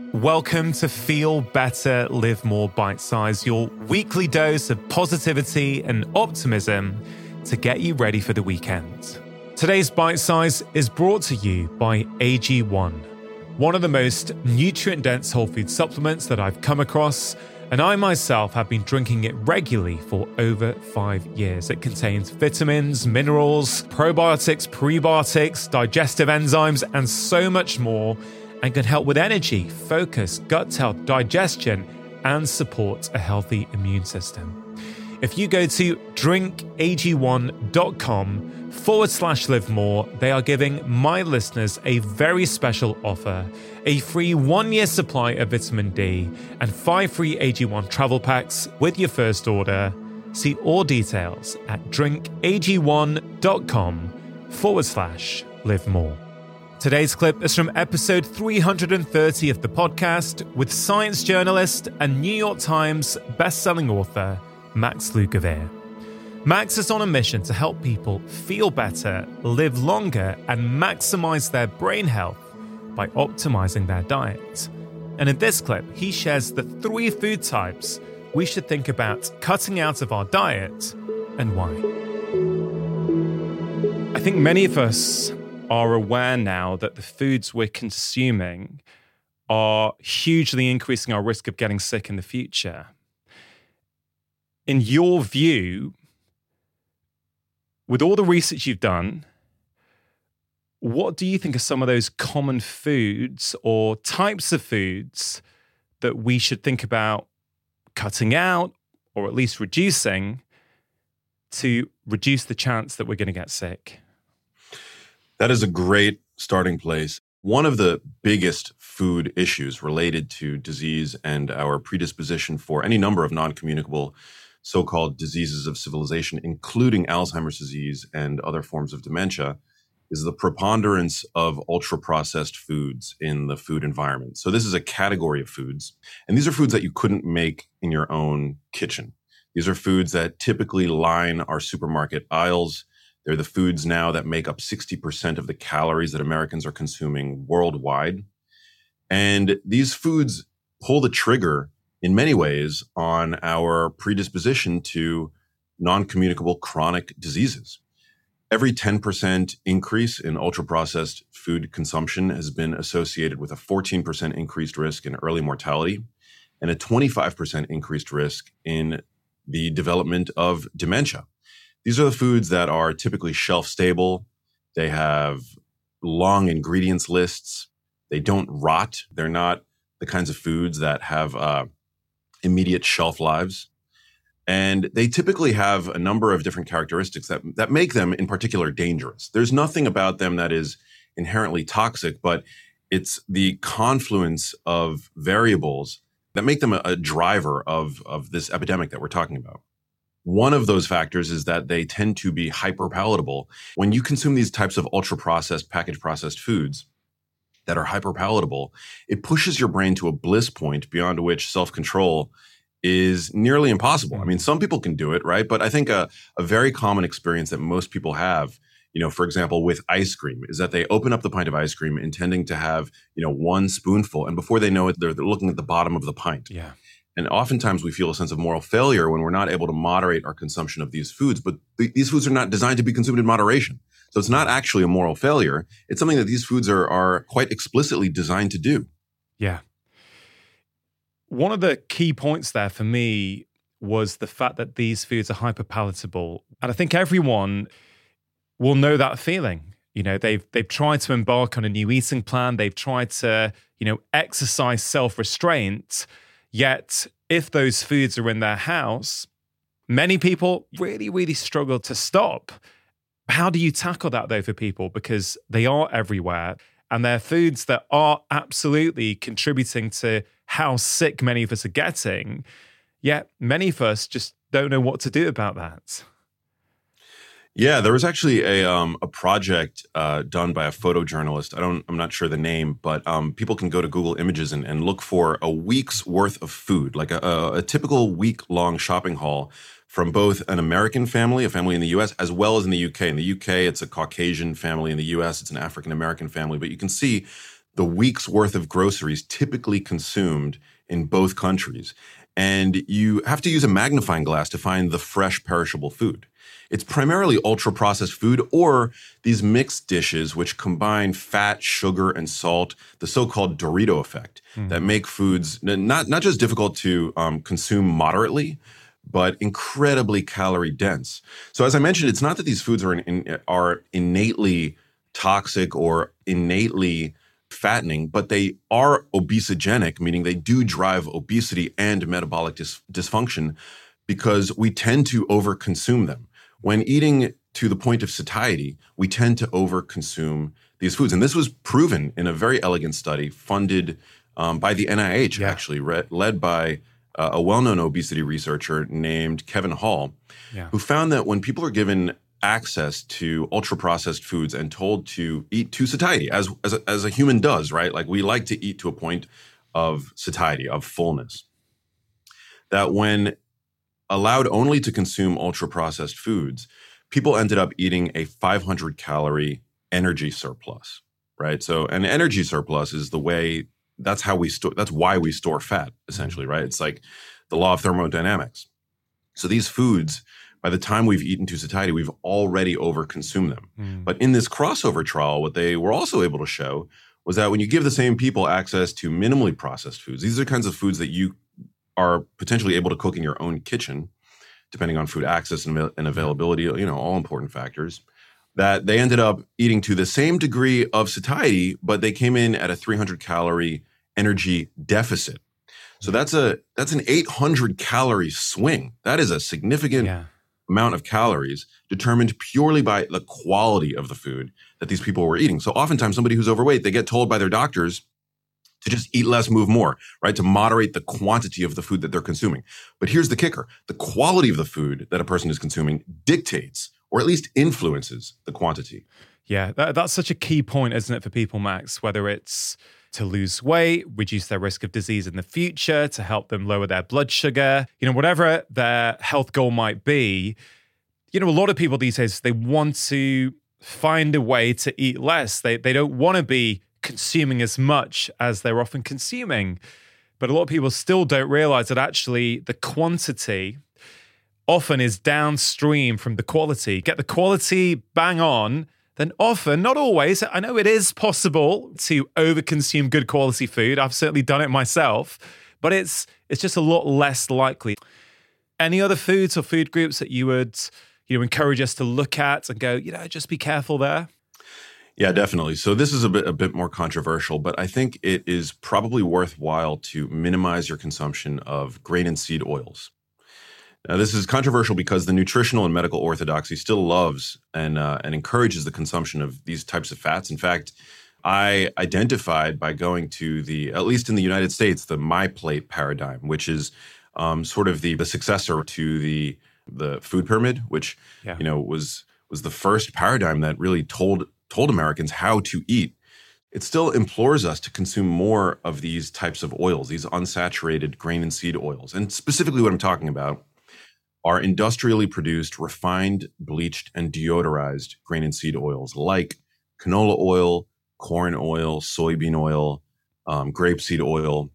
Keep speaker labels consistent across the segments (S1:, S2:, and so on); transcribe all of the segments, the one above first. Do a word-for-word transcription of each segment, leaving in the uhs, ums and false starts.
S1: Welcome to Feel Better, Live More Bite Size, your weekly dose of positivity and optimism to get you ready for the weekend. Today's Bite Size is brought to you by A G one, one of the most nutrient-dense whole food supplements that I've come across, and I myself have been drinking it regularly for over five years. It contains vitamins, minerals, probiotics, prebiotics, digestive enzymes, and so much more, and can help with energy, focus, gut health, digestion, and support a healthy immune system. If you go to drinkag1.com forward slash live more, they are giving my listeners a very special offer, a free one-year supply of vitamin D and five free A G one travel packs with your first order. See all details at drinkag1.com forward slash live more. Today's clip is from episode three hundred thirty of the podcast with science journalist and New York Times best-selling author Max Lugavere. Max is on a mission to help people feel better, live longer, and maximize their brain health by optimizing their diet. And in this clip, he shares the three food types we should think about cutting out of our diet and why. I think many of us are aware now that the foods we're consuming are hugely increasing our risk of getting sick in the future. In your view, with all the research you've done, what do you think are some of those common foods or types of foods that we should think about cutting out or at least reducing to reduce the chance that we're going to get sick?
S2: That is a great starting place. One of the biggest food issues related to disease and our predisposition for any number of non-communicable so-called diseases of civilization, including Alzheimer's disease and other forms of dementia, is the preponderance of ultra-processed foods in the food environment. So this is a category of foods, and these are foods that you couldn't make in your own kitchen. These are foods that typically line our supermarket aisles. They're the foods now that make up sixty percent of the calories that Americans are consuming worldwide. And these foods pull the trigger in many ways on our predisposition to non-communicable chronic diseases. Every ten percent increase in ultra-processed food consumption has been associated with a fourteen percent increased risk in early mortality and a twenty-five percent increased risk in the development of dementia. These are the foods that are typically shelf stable. They have long ingredients lists. They don't rot. They're not the kinds of foods that have uh, immediate shelf lives. And they typically have a number of different characteristics that, that make them in particular dangerous. There's nothing about them that is inherently toxic, but it's the confluence of variables that make them a, a driver of, of this epidemic that we're talking about. One of those factors is that they tend to be hyperpalatable. When you consume these types of ultra-processed, package-processed foods that are hyperpalatable, it pushes your brain to a bliss point beyond which self-control is nearly impossible. I mean, some people can do it, right? But I think a, a very common experience that most people have, you know, for example, with ice cream, is that they open up the pint of ice cream intending to have, you know, one spoonful. And before they know it, they're, they're looking at the bottom of the pint.
S1: Yeah.
S2: And oftentimes we feel a sense of moral failure when we're not able to moderate our consumption of these foods. But th- these foods are not designed to be consumed in moderation. So it's not actually a moral failure. It's something that these foods are, are quite explicitly designed to do.
S1: Yeah. One of the key points there for me was the fact that these foods are hyperpalatable. And I think everyone will know that feeling. You know, they've they've tried to embark on a new eating plan. They've tried to, you know, exercise self-restraint. Yet, if those foods are in their house, many people really, really struggle to stop. How do you tackle that, though, for people? Because they are everywhere, and they're foods that are absolutely contributing to how sick many of us are getting. Yet, many of us just don't know what to do about that.
S2: Yeah, there was actually a um, a project uh, done by a photojournalist. I don't, I'm not sure the name, but um, people can go to Google Images and, and look for a week's worth of food, like a, a, a typical week-long shopping haul from both an American family, a family in the U S, as well as in the U K. In the U K, it's a Caucasian family. In the U S, it's an African-American family. But you can see the week's worth of groceries typically consumed in both countries. And you have to use a magnifying glass to find the fresh perishable food. It's primarily ultra-processed food or these mixed dishes which combine fat, sugar, and salt, the so-called Dorito effect, mm. that make foods not, not just difficult to um, consume moderately, but incredibly calorie dense. So as I mentioned, it's not that these foods are, in, are innately toxic or innately fattening, but they are obesogenic, meaning they do drive obesity and metabolic dis- dysfunction because we tend to overconsume them. When eating to the point of satiety, we tend to overconsume these foods. And this was proven in a very elegant study funded um, by the N I H, yeah. actually, re- led by uh, a well-known obesity researcher named Kevin Hall, yeah. who found that when people are given access to ultra-processed foods and told to eat to satiety, as, as, a, as a human does, right? Like we like to eat to a point of satiety, of fullness, that when allowed only to consume ultra-processed foods, people ended up eating a five hundred calorie energy surplus, right? So an energy surplus is the way, that's how we store, that's why we store fat, essentially, right? It's like the law of thermodynamics. So these foods, by the time we've eaten to satiety, we've already overconsumed them. Mm. But in this crossover trial, what they were also able to show was that when you give the same people access to minimally processed foods, these are kinds of foods that you are potentially able to cook in your own kitchen, depending on food access and, and availability, you know, all important factors, that they ended up eating to the same degree of satiety, but they came in at a three hundred calorie energy deficit. So that's a that's an eight hundred calorie swing. That is a significant yeah. amount of calories determined purely by the quality of the food that these people were eating. So oftentimes somebody who's overweight, they get told by their doctors to just eat less, move more, right? To moderate the quantity of the food that they're consuming. But here's the kicker. The quality of the food that a person is consuming dictates, or at least influences, the quantity.
S1: Yeah, that, that's such a key point, isn't it, for people, Max? Whether it's to lose weight, reduce their risk of disease in the future, to help them lower their blood sugar, you know, whatever their health goal might be. You know, a lot of people these days, they want to find a way to eat less. They, they don't want to be consuming as much as they're often consuming. But a lot of people still don't realize that actually the quantity often is downstream from the quality. Get the quality bang on, then often, not always, I know it is possible to overconsume good quality food. I've certainly done it myself, but it's it's just a lot less likely. Any other foods or food groups that you would, you know, encourage us to look at and go, you know, just be careful there?
S2: Yeah, definitely. So this is a bit a bit more controversial, but I think it is probably worthwhile to minimize your consumption of grain and seed oils. Now, this is controversial because the nutritional and medical orthodoxy still loves and uh, and encourages the consumption of these types of fats. In fact, I identified by going to the, at least in the United States, the MyPlate paradigm, which is um, sort of the, the successor to the the food pyramid, which yeah. you know was was the first paradigm that really told told Americans how to eat. It still implores us to consume more of these types of oils, these unsaturated grain and seed oils. And specifically what I'm talking about are industrially produced, refined, bleached, and deodorized grain and seed oils like canola oil, corn oil, soybean oil, um, grapeseed oil.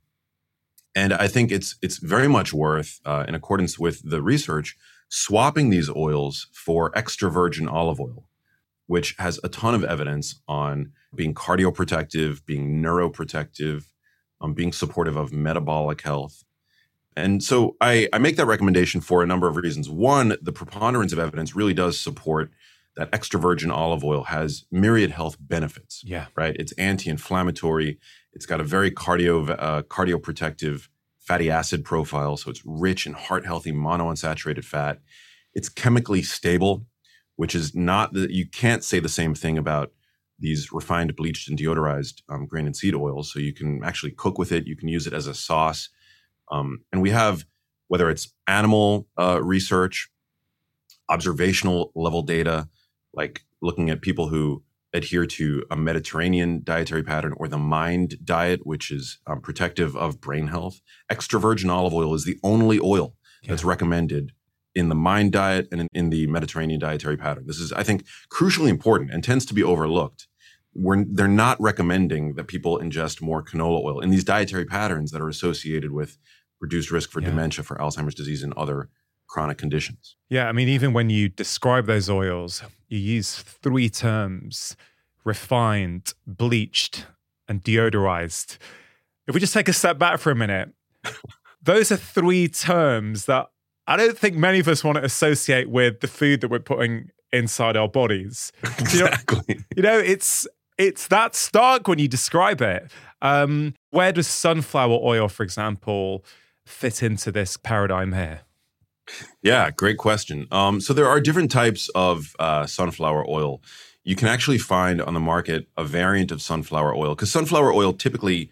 S2: And I think it's it's very much worth, uh, in accordance with the research, swapping these oils for extra virgin olive oil, which has a ton of evidence on being cardioprotective, being neuroprotective, um, being supportive of metabolic health. And so I, I make that recommendation for a number of reasons. One, the preponderance of evidence really does support that extra virgin olive oil has myriad health benefits.
S1: Yeah.
S2: Right? It's anti-inflammatory. It's got a very cardio uh, cardioprotective fatty acid profile. So it's rich in heart-healthy monounsaturated fat. It's chemically stable, which is not that you can't say the same thing about these refined, bleached, and deodorized um, grain and seed oils. So you can actually cook with it. You can use it as a sauce. Um, and we have, whether it's animal uh, research, observational level data, like looking at people who adhere to a Mediterranean dietary pattern or the MIND diet, which is um, protective of brain health. Extra virgin olive oil is the only oil yeah. that's recommended in the MIND diet and in, in the Mediterranean dietary pattern. This is, I think, crucially important and tends to be overlooked, we're, they're not recommending that people ingest more canola oil in these dietary patterns that are associated with reduced risk for
S1: Yeah.
S2: dementia, for Alzheimer's disease, and other chronic conditions.
S1: Yeah, I mean, even when you describe those oils, you use three terms: refined, bleached, and deodorized. If we just take a step back for a minute, those are three terms that I don't think many of us want to associate with the food that we're putting inside our bodies.
S2: Exactly.
S1: You know, you know it's it's that stark when you describe it. Um, where does sunflower oil, for example, fit into this paradigm here?
S2: Yeah, great question. Um, so there are different types of uh, sunflower oil. You can actually find on the market a variant of sunflower oil, because sunflower oil typically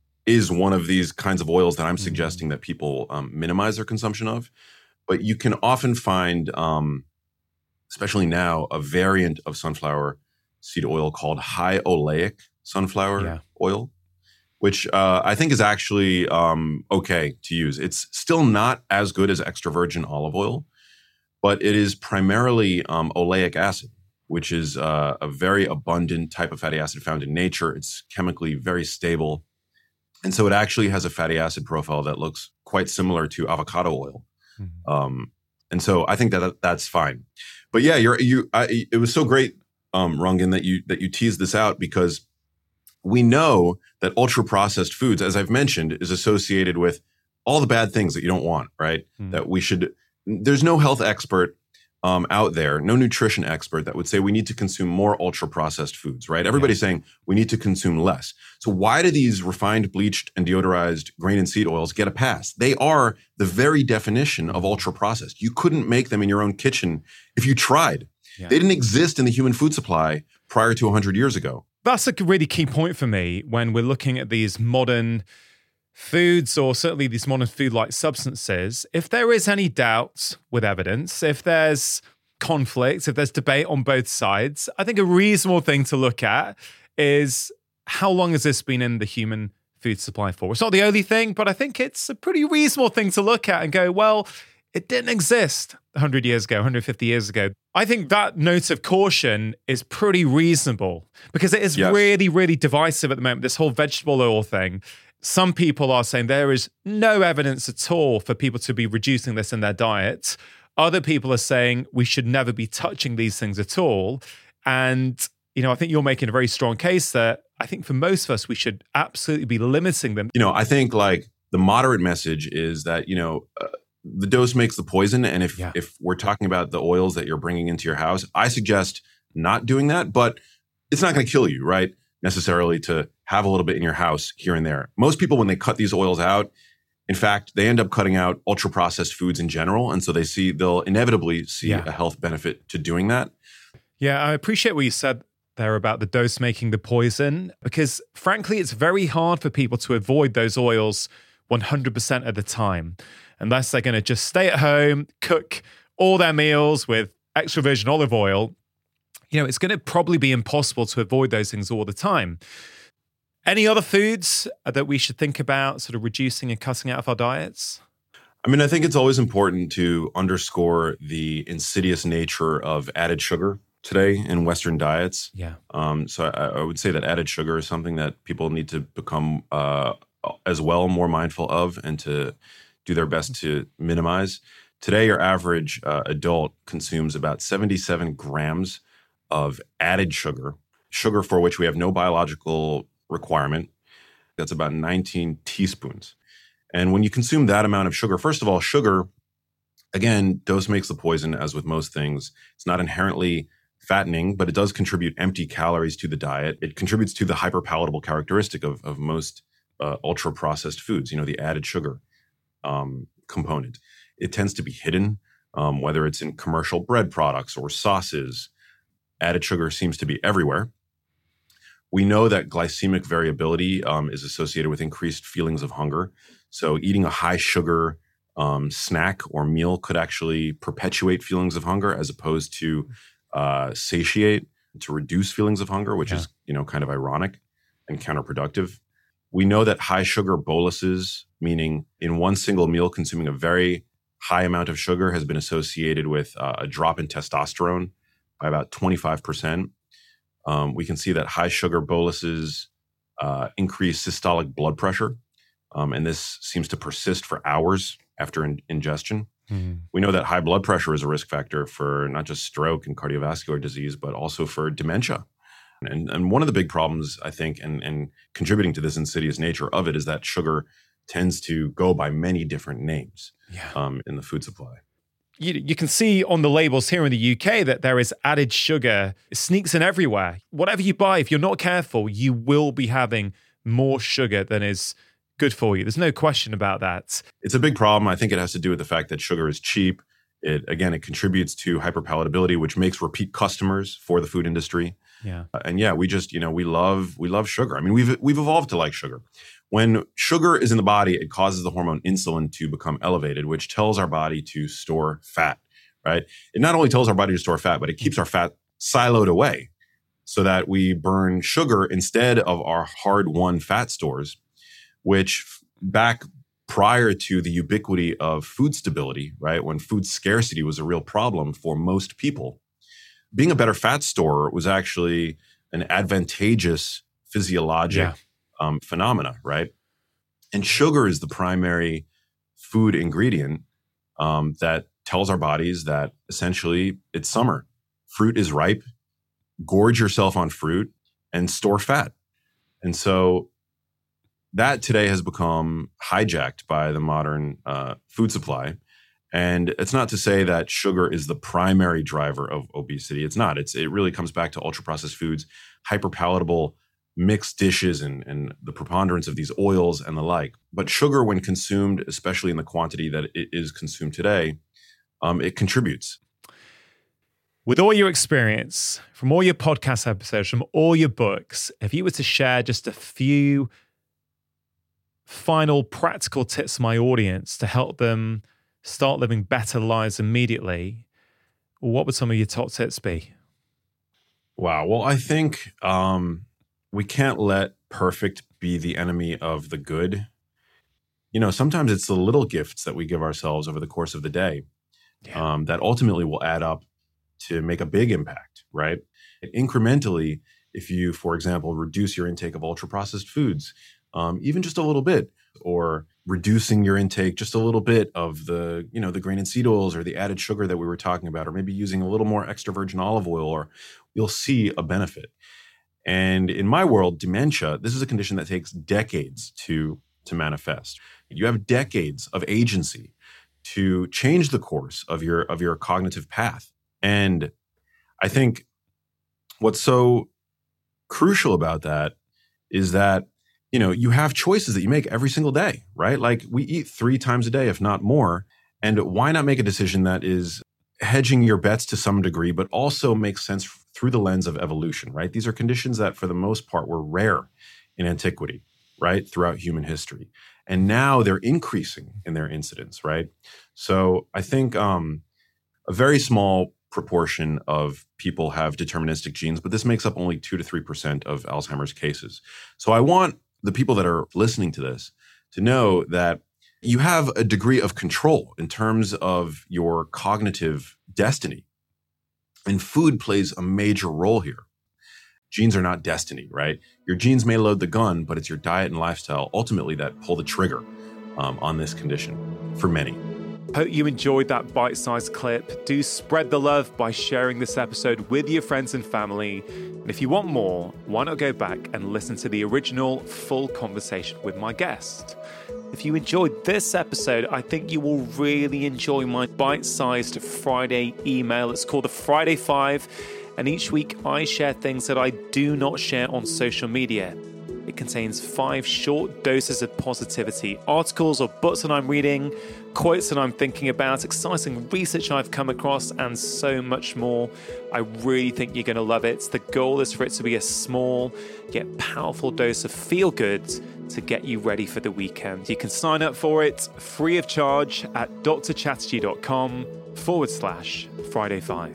S2: is one of these kinds of oils that I'm
S1: Mm.
S2: suggesting that people um, minimize their consumption of. But you can often find, um, especially now, a variant of sunflower seed oil called high oleic sunflower
S1: Yeah.
S2: oil, which uh, I think is actually um, okay to use. It's still not as good as extra virgin olive oil, but it is primarily um, oleic acid, which is uh, a very abundant type of fatty acid found in nature. It's chemically very stable. And so it actually has a fatty acid profile that looks quite similar to avocado oil.
S1: Mhm.
S2: Um, and so I think that that- that's fine. But yeah, you're, you. I, it was so great, um, Rangan, that you that you teased this out, because we know that ultra processed foods, as I've mentioned, is associated with all the bad things that you don't want, right?
S1: Mm.
S2: That we should. There's no health expert um, out there, no nutrition expert that would say we need to consume more ultra processed foods, right? Everybody's saying we need to consume less. So why do these refined, bleached, and deodorized grain and seed oils get a pass? They are the very definition of ultra processed. You couldn't make them in your own kitchen if you tried.
S1: Yeah.
S2: They didn't exist in the human food supply prior to one hundred years ago.
S1: That's a really key point for me when we're looking at these modern foods, or certainly these modern food-like substances. If there is any doubt with evidence, if there's conflict, if there's debate on both sides, I think a reasonable thing to look at is how long has this been in the human food supply for? It's not the only thing, but I think it's a pretty reasonable thing to look at and go, well, it didn't exist one hundred years ago, one hundred fifty years ago. I think that note of caution is pretty reasonable, because it is
S2: Yes.
S1: really, really divisive at the moment, this whole vegetable oil thing. Some people are saying there is no evidence at all for people to be reducing this in their diet. Other people are saying we should never be touching these things at all. And, you know, I think you're making a very strong case that I think for most of us, we should absolutely be limiting them.
S2: You know, I think like the moderate message is that, you know, uh, the dose makes the poison. And if
S1: Yeah.
S2: if we're talking about the oils that you're bringing into your house, I suggest not doing that. But it's not going to kill you, right? Necessarily to have a little bit in your house here and there. Most people, when they cut these oils out, in fact, they end up cutting out ultra processed foods in general. And so they see, they'll inevitably see
S1: Yeah.
S2: a health benefit to doing that.
S1: Yeah, I appreciate what you said there about the dose making the poison, because frankly, it's very hard for people to avoid those oils one hundred percent of the time, unless they're going to just stay at home, cook all their meals with extra virgin olive oil. You know, it's going to probably be impossible to avoid those things all the time. Any other foods that we should think about sort of reducing and cutting out of our diets?
S2: I mean, I think it's always important to underscore the insidious nature of added sugar today in Western diets.
S1: Yeah.
S2: Um, so I, I would say that added sugar is something that people need to become uh, as well more mindful of, and to do their best to minimize. Today, your average uh, adult consumes about seventy-seven grams of added sugar, sugar for which we have no biological requirement. That's about nineteen teaspoons. And when you consume that amount of sugar, first of all, sugar, again, dose makes the poison, as with most things. It's not inherently fattening, but it does contribute empty calories to the diet. It contributes to the hyperpalatable characteristic of, of most uh, ultra-processed foods, you know, the added sugar um, component. It tends to be hidden, um, whether it's in commercial bread products or sauces. Added sugar seems to be everywhere. We know that glycemic variability um, is associated with increased feelings of hunger. So eating a high sugar um, snack or meal could actually perpetuate feelings of hunger, as opposed to uh, satiate, to reduce feelings of hunger, which
S1: Yeah.
S2: is, you know, kind of ironic and counterproductive. We know that high sugar boluses, meaning in one single meal consuming a very high amount of sugar, has been associated with uh, a drop in testosterone by about twenty-five percent. Um, we can see that high sugar boluses uh, increase systolic blood pressure, um, and this seems to persist for hours after in- ingestion.
S1: Mm.
S2: We know that high blood pressure is a risk factor for not just stroke and cardiovascular disease, but also for dementia. And, and one of the big problems, I think, and, and contributing to this insidious nature of it is that sugar tends to go by many different names
S1: Yeah.
S2: um, in the food supply.
S1: You, you can see on the labels here in the U K that there is added sugar. It sneaks in everywhere. Whatever you buy, if you're not careful, you will be having more sugar than is good for you. There's no question about that.
S2: It's a big problem. I think it has to do with the fact that sugar is cheap. It again, it contributes to hyperpalatability, which makes repeat customers for the food industry.
S1: Yeah.
S2: Uh, and yeah, we just, you know, we love we love sugar. I mean, we've we've evolved to like sugar. When sugar is in the body, it causes the hormone insulin to become elevated, which tells our body to store fat, right? It not only tells our body to store fat, but it keeps our fat siloed away so that we burn sugar instead of our hard-won fat stores, which back prior to the ubiquity of food stability, right, when food scarcity was a real problem for most people, being a better fat storer was actually an advantageous physiologic
S1: Yeah.
S2: um, phenomena, right? And sugar is the primary food ingredient um, that tells our bodies that essentially it's summer. Fruit is ripe. Gorge yourself on fruit and store fat. And so that today has become hijacked by the modern uh, food supply. And it's not to say that sugar is the primary driver of obesity. It's not. It's it really comes back to ultra-processed foods, hyperpalatable mixed dishes, and, and the preponderance of these oils and the like. But sugar, when consumed, especially in the quantity that it is consumed today, um, it contributes.
S1: With all your experience, from all your podcast episodes, from all your books, if you were to share just a few final practical tips to my audience to help them start living better lives immediately, what would some of your top tips be?
S2: Wow. Well, I think um, we can't let perfect be the enemy of the good. You know, sometimes it's the little gifts that we give ourselves over the course of the day
S1: Yeah.
S2: um, that ultimately will add up to make a big impact, right? Incrementally, if you, for example, reduce your intake of ultra-processed foods, um, even just a little bit, or reducing your intake just a little bit of the, you know, the grain and seed oils or the added sugar that we were talking about, or maybe using a little more extra virgin olive oil, or you'll see a benefit. And in my world, dementia, this is a condition that takes decades to, to manifest. You have decades of agency to change the course of your, of your cognitive path. And I think what's so crucial about that is that, you know, you have choices that you make every single day, right? Like we eat three times a day, if not more. And why not make a decision that is hedging your bets to some degree, but also makes sense through the lens of evolution, right? These are conditions that for the most part were rare in antiquity, right? Throughout human history. And now they're increasing in their incidence, right? So I think um, a very small proportion of people have deterministic genes, but this makes up only two to three percent of Alzheimer's cases. So I want the people that are listening to this to know that you have a degree of control in terms of your cognitive destiny. And food plays a major role here. Genes are not destiny, right? Your genes may load the gun, but it's your diet and lifestyle ultimately that pull the trigger um, on this condition for many.
S1: Hope you enjoyed that bite-sized clip. Do spread the love by sharing this episode with your friends and family. And if you want more, why not go back and listen to the original full conversation with my guest? If you enjoyed this episode, I think you will really enjoy my bite-sized Friday email. It's called the Friday Five. And each week I share things that I do not share on social media. It contains five short doses of positivity, articles or books that I'm reading, quotes that I'm thinking about, exciting research I've come across, and so much more. I really think you're going to love it. The goal is for it to be a small yet powerful dose of feel good to get you ready for the weekend. You can sign up for it free of charge at drchatterjee.com forward slash Friday Five.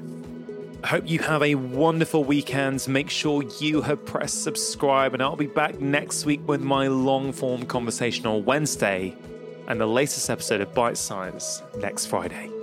S1: I hope you have a wonderful weekend. Make sure you have pressed subscribe, and I'll be back next week with my long-form conversation on Wednesday and the latest episode of Bite Size next Friday.